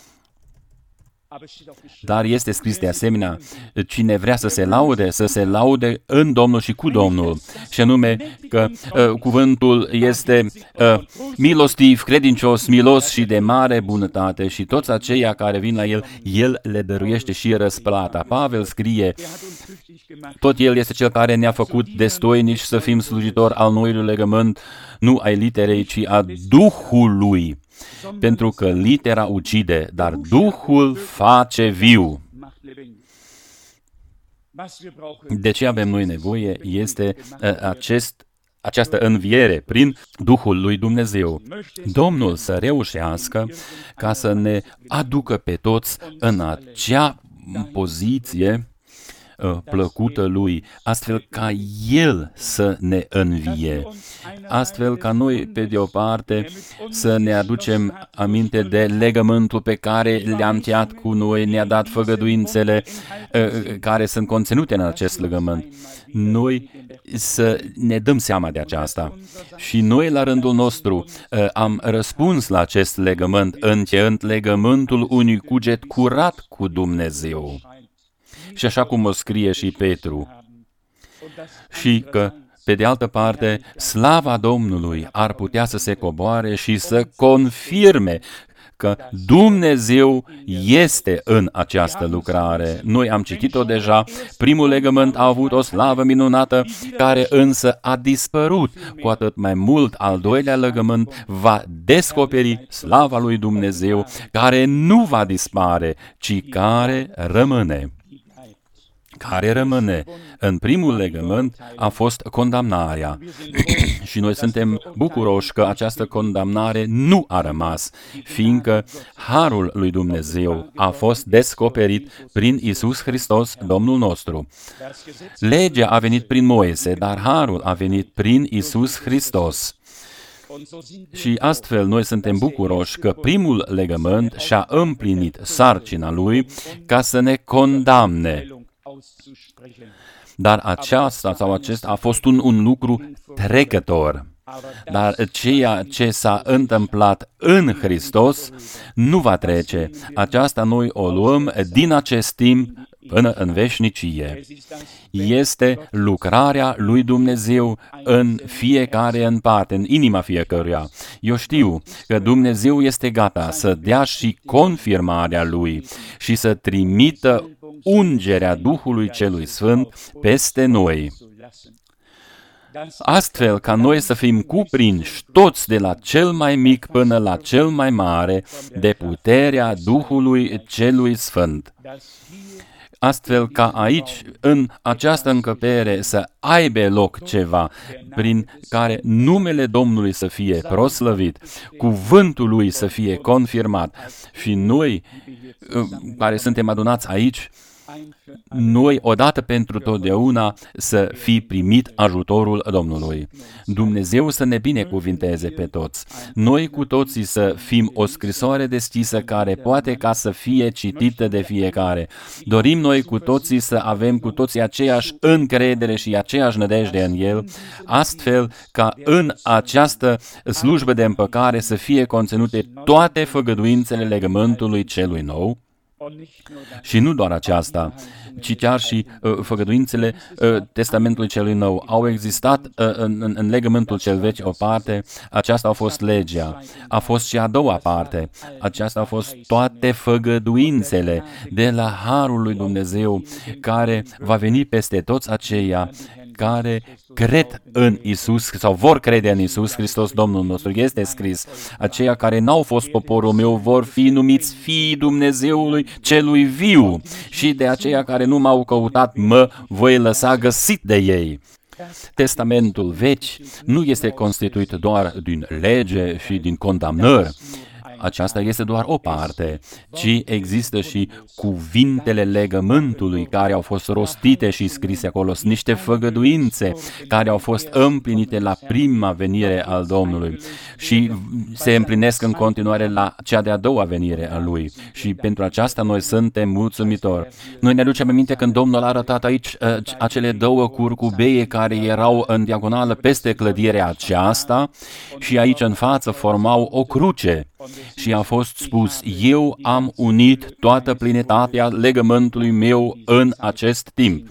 Dar este scris de asemenea, cine vrea să se laude, să se laude în Domnul și cu Domnul. Și anume că uh, cuvântul este uh, milostiv, credincios, milos și de mare bunătate și toți aceia care vin la El, El le dăruiește și răsplata. Pavel scrie, tot El este Cel care ne-a făcut destoinici să fim slujitori al noului legământ, nu ai literei, ci a Duhului. Pentru că litera ucide, dar Duhul face viu. De ce avem noi nevoie este uh, acest, această înviere prin Duhul lui Dumnezeu. Domnul să reușească ca să ne aducă pe toți în acea poziție plăcută Lui, astfel ca El să ne învie, astfel ca noi, pe de o parte, să ne aducem aminte de legământul pe care le-a încheiat cu noi, ne-a dat făgăduințele care sunt conținute în acest legământ. Noi să ne dăm seama de aceasta și noi, la rândul nostru, am răspuns la acest legământ, încheiând legământul unui cuget curat cu Dumnezeu. Și așa cum o scrie și Petru, și că, pe de altă parte, slava Domnului ar putea să se coboare și să confirme că Dumnezeu este în această lucrare. Noi am citit-o deja, primul legământ a avut o slavă minunată, care însă a dispărut. Cu atât mai mult, al doilea legământ va descoperi slava lui Dumnezeu, care nu va dispare, ci care rămâne. Care rămâne. În primul legământ a fost condamnarea și noi suntem bucuroși că această condamnare nu a rămas, fiindcă harul lui Dumnezeu a fost descoperit prin Iisus Hristos, Domnul nostru. Legea a venit prin Moise, dar harul a venit prin Iisus Hristos. Și astfel noi suntem bucuroși că primul legământ și-a împlinit sarcina lui ca să ne condamne. Dar aceasta sau acesta a fost un, un lucru trecător. Dar ceea ce s-a întâmplat în Hristos nu va trece. Aceasta noi o luăm din acest timp până în veșnicie. Este lucrarea lui Dumnezeu în fiecare în parte, în inima fiecăruia. Eu știu că Dumnezeu este gata să dea și confirmarea lui și să trimită ungerea Duhului Celui Sfânt peste noi. Astfel ca noi să fim cuprinși toți de la cel mai mic până la cel mai mare de puterea Duhului Celui Sfânt. Astfel ca aici, în această încăpere, să aibă loc ceva prin care numele Domnului să fie proslăvit, cuvântul Lui să fie confirmat și noi, care suntem adunați aici, noi, odată pentru totdeauna, să fi primit ajutorul Domnului. Dumnezeu să ne binecuvinteze pe toți. Noi cu toții să fim o scrisoare deschisă care poate ca să fie citită de fiecare. Dorim noi cu toții să avem cu toții aceeași încredere și aceeași nădejde în El, astfel ca în această slujbă de împăcare să fie conținute toate făgăduințele legământului celui nou. Și nu doar aceasta, ci chiar și uh, făgăduințele uh, Testamentului celui nou. Au existat uh, în, în legământul cel vechi o parte, aceasta a fost legea. A fost și a doua parte, aceasta a fost toate făgăduințele de la harul lui Dumnezeu, care va veni peste toți aceia care cred în Isus sau vor crede în Isus Hristos, Domnul nostru. Este scris, aceia care n-au fost poporul meu vor fi numiți fiii Dumnezeului celui viu și de aceia care nu m-au căutat mă voi lăsa găsit de ei. Testamentul vechi nu este constituit doar din lege și din condamnări. aceasta este doar o parte, ci există și cuvintele legământului care au fost rostite și scrise acolo. Sunt niște făgăduințe care au fost împlinite la prima venire al Domnului și se împlinesc în continuare la cea de-a doua venire a Lui. Și pentru aceasta noi suntem mulțumitori. Noi ne aducem aminte când Domnul a arătat aici acele două curcubeie care erau în diagonală peste clădirea aceasta și aici în față formau o cruce. Și a fost spus, eu am unit toată plinătatea legământului meu în acest timp.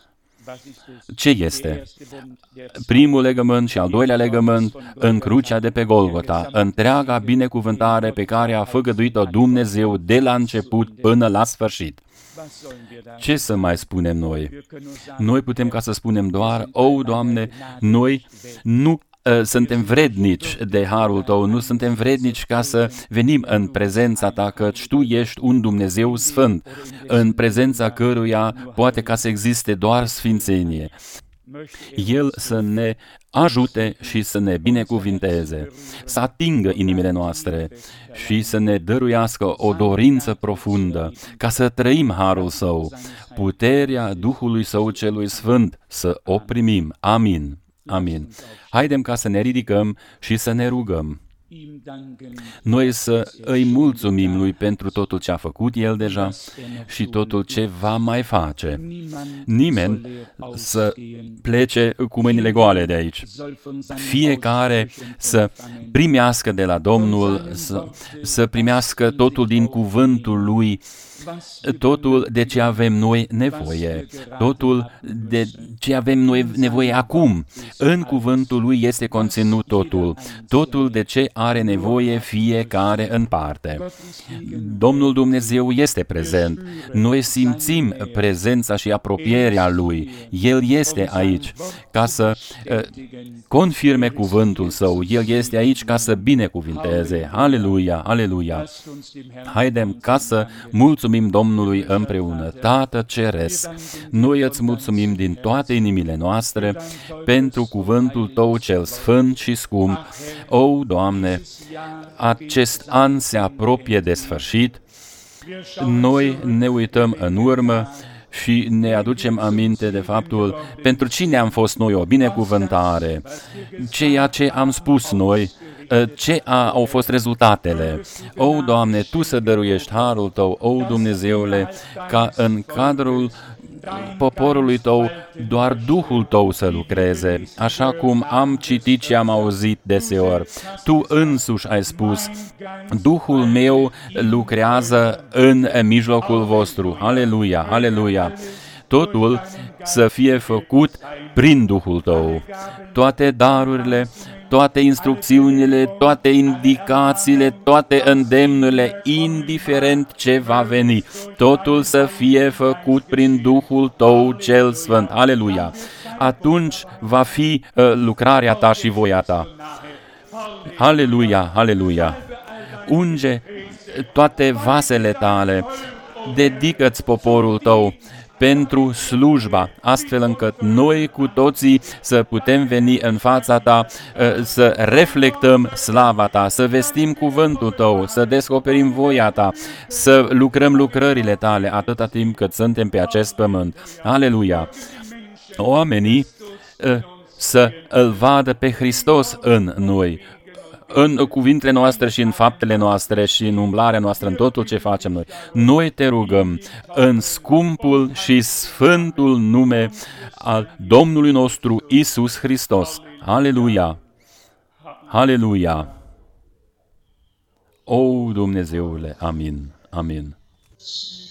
Ce este? Primul legământ și al doilea legământ în crucea de pe Golgota, întreaga binecuvântare pe care a făgăduit-o Dumnezeu de la început până la sfârșit. Ce să mai spunem noi? Noi putem ca să spunem doar, o, Doamne, noi nu suntem vrednici de harul Tău, nu suntem vrednici ca să venim în prezența Ta, căci Tu ești un Dumnezeu sfânt, în prezența căruia poate ca să existe doar sfințenie. El să ne ajute și să ne binecuvinteze, să atingă inimile noastre și să ne dăruiască o dorință profundă ca să trăim harul Său, puterea Duhului Său celui Sfânt, să o primim. Amin. Amin. Haidem ca să ne ridicăm și să ne rugăm. Noi să îi mulțumim Lui pentru totul ce a făcut El deja și totul ce va mai face. Nimeni să plece cu mâinile goale de aici. Fiecare să primească de la Domnul, să, să primească totul din cuvântul Lui, totul de ce avem noi nevoie, totul de ce avem noi nevoie acum. În cuvântul Lui este conținut totul, totul de ce are nevoie fiecare în parte. Domnul Dumnezeu este prezent. Noi simțim prezența și apropierea Lui. El este aici ca să uh, confirme cuvântul Său. El este aici ca să binecuvinteze. Aleluia, aleluia. Haidem ca să mulțumim Domnului împreună. Tată Ceresc, noi îți mulțumim din toate inimile noastre pentru cuvântul Tău cel sfânt și scump. O, Doamne, acest an se apropie de sfârșit. Noi ne uităm în urmă și ne aducem aminte de faptul pentru cine am fost noi o binecuvântare, ceea ce am spus noi, ce a, au fost rezultatele. O, Doamne, Tu să dăruiești harul Tău, o, Dumnezeule, ca în cadrul poporului Tău doar Duhul Tău să lucreze, așa cum am citit și am auzit deseori. Tu însuși ai spus, Duhul meu lucrează în mijlocul vostru. Aleluia, aleluia. Totul să fie făcut prin Duhul Tău. Toate darurile, toate instrucțiunile, toate indicațiile, toate îndemnurile, indiferent ce va veni, totul să fie făcut prin Duhul Tău cel Sfânt. Aleluia! Atunci va fi uh, lucrarea Ta și voia Ta. Aleluia, aleluia! Unge toate vasele Tale, dedică-ți poporul Tău pentru slujba, astfel încât noi cu toții să putem veni în fața Ta, să reflectăm slava Ta, să vestim cuvântul Tău, să descoperim voia Ta, să lucrăm lucrările Tale atâta timp cât suntem pe acest pământ. Aleluia! Oamenii să îl vadă pe Hristos în noi, în cuvintele noastre și în faptele noastre și în umblarea noastră, în totul ce facem noi. Noi Te rugăm în scumpul și sfântul nume al Domnului nostru Iisus Hristos. Aleluia! Aleluia! O, Dumnezeule, amin, amin.